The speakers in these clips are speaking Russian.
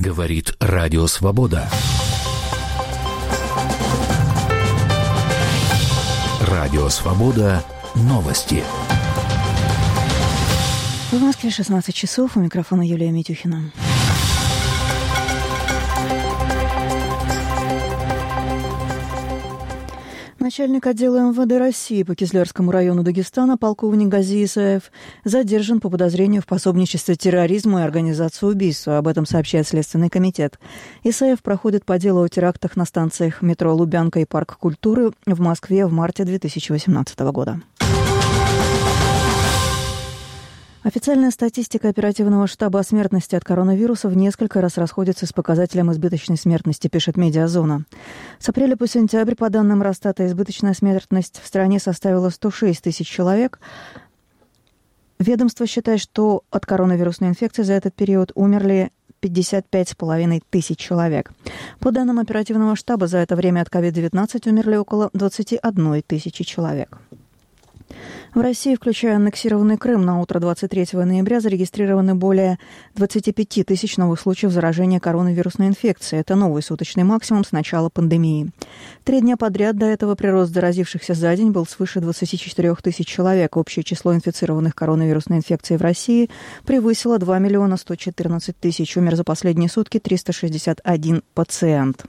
Говорит Радио Свобода. Радио Свобода. Новости. В Москве 16 часов. У микрофона Юлия Митюхина. Начальник отдела МВД России по Кизлярскому району Дагестана полковник Гази Исаев задержан по подозрению в пособничестве терроризму и организации убийства. Об этом сообщает Следственный комитет. Исаев проходит по делу о терактах на станциях метро «Лубянка» и «Парк культуры» в Москве в марте 2018 года. Официальная статистика оперативного штаба о смертности от коронавируса в несколько раз расходится с показателем избыточной смертности, пишет «Медиазона». С апреля по сентябрь, по данным Росстата, избыточная смертность в стране составила 106 тысяч человек. Ведомство считает, что от коронавирусной инфекции за этот период умерли 55,5 тысяч человек. По данным оперативного штаба, за это время от COVID-19 умерли около 21 тысячи человек. В России, включая аннексированный Крым, на утро 23 ноября зарегистрированы более 25 тысяч новых случаев заражения коронавирусной инфекцией. Это новый суточный максимум с начала пандемии. 3 дня подряд до этого прирост заразившихся за день был свыше 24 тысяч человек. Общее число инфицированных коронавирусной инфекцией в России превысило 2 миллиона 114 тысяч. Умер за последние сутки 361 пациент.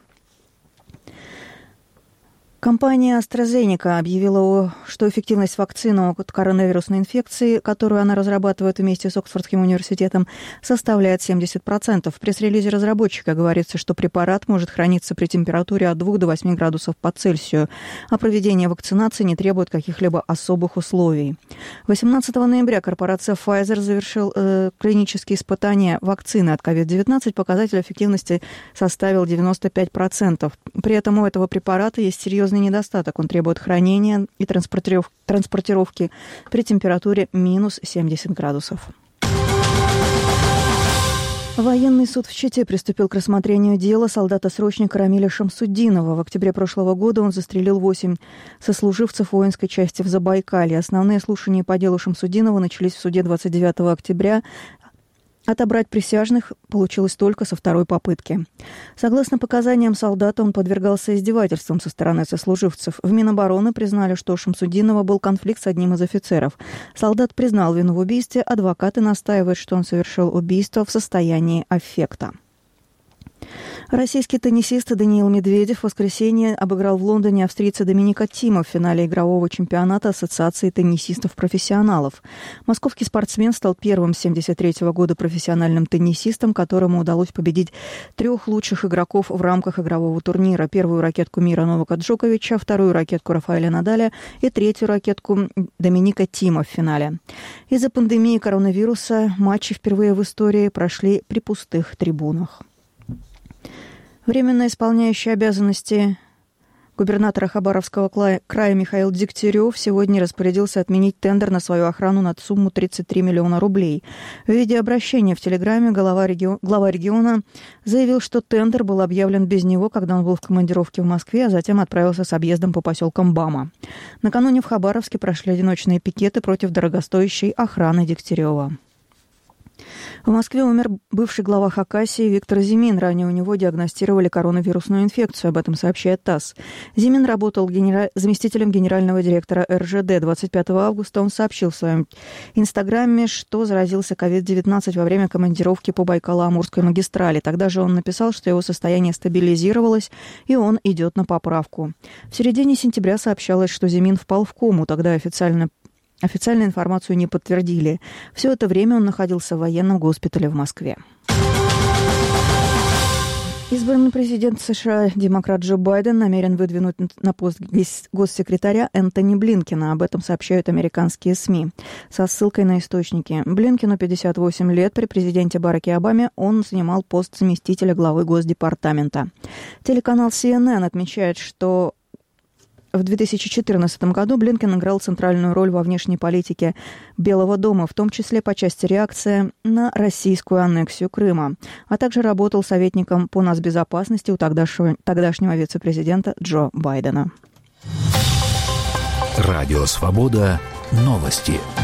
Компания AstraZeneca объявила, что эффективность вакцины от коронавирусной инфекции, которую она разрабатывает вместе с Оксфордским университетом, составляет 70%. В пресс-релизе разработчика говорится, что препарат может храниться при температуре от 2 до 8 градусов по Цельсию, а проведение вакцинации не требует каких-либо особых условий. 18 ноября корпорация Pfizer завершила клинические испытания вакцины от COVID-19. Показатель эффективности составил 95%. При этом у этого препарата есть серьезный недостаток. Он требует хранения и транспортировки при температуре минус 70 градусов. Военный суд в Чите приступил к рассмотрению дела солдата-срочника Рамиля Шамсуддинова. В октябре прошлого года он застрелил 8 сослуживцев воинской части в Забайкалье. Основные слушания по делу Шамсуддинова начались в суде 29 октября. Отобрать присяжных получилось только со второй попытки. Согласно показаниям солдата, он подвергался издевательствам со стороны сослуживцев. В Минобороны признали, что у Шамсуддинова был конфликт с одним из офицеров. Солдат признал вину в убийстве, адвокаты настаивают, что он совершил убийство в состоянии аффекта. Российский теннисист Даниил Медведев в воскресенье обыграл в Лондоне австрийца Доминика Тима в финале игрового чемпионата Ассоциации теннисистов-профессионалов. Московский спортсмен стал первым с 1973 года профессиональным теннисистом, которому удалось победить 3 лучших игроков в рамках игрового турнира. Первую ракетку мира Новака Джоковича, вторую ракетку Рафаэля Надаля и третью ракетку Доминика Тима в финале. Из-за пандемии коронавируса матчи впервые в истории прошли при пустых трибунах. Временно исполняющий обязанности губернатора Хабаровского края Михаил Дегтярев сегодня распорядился отменить тендер на свою охрану на сумму 33 миллиона рублей. В виде обращения в Телеграме глава региона заявил, что тендер был объявлен без него, когда он был в командировке в Москве, а затем отправился с объездом по поселкам Бама. Накануне в Хабаровске прошли одиночные пикеты против дорогостоящей охраны Дегтярева. В Москве умер бывший глава Хакасии Виктор Зимин. Ранее у него диагностировали коронавирусную инфекцию. Об этом сообщает ТАСС. Зимин работал заместителем генерального директора РЖД. 25 августа он сообщил в своем инстаграме, что заразился COVID-19 во время командировки по Байкало-Амурской магистрали. Тогда же он написал, что его состояние стабилизировалось, и он идет на поправку. В середине сентября сообщалось, что Зимин впал в кому. Тогда официальную информацию не подтвердили. Все это время он находился в военном госпитале в Москве. Избранный президент США демократ Джо Байден намерен выдвинуть на пост госсекретаря Энтони Блинкена. Об этом сообщают американские СМИ со ссылкой на источники. Блинкену 58 лет. При президенте Бараке Обаме он занимал пост заместителя главы Госдепартамента. Телеканал CNN отмечает, что в 2014 году Блинкен играл центральную роль во внешней политике Белого дома, в том числе по части реакции на российскую аннексию Крыма, а также работал советником по нацбезопасности у тогдашнего вице-президента Джо Байдена. Радио «Свобода». Новости.